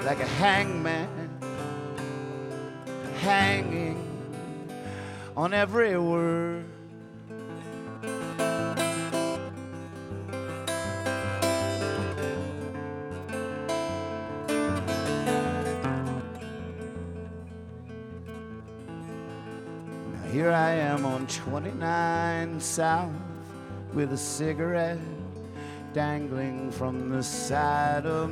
like a hangman hanging on every word. Now here I am on 29 South with a cigarette dangling from the side of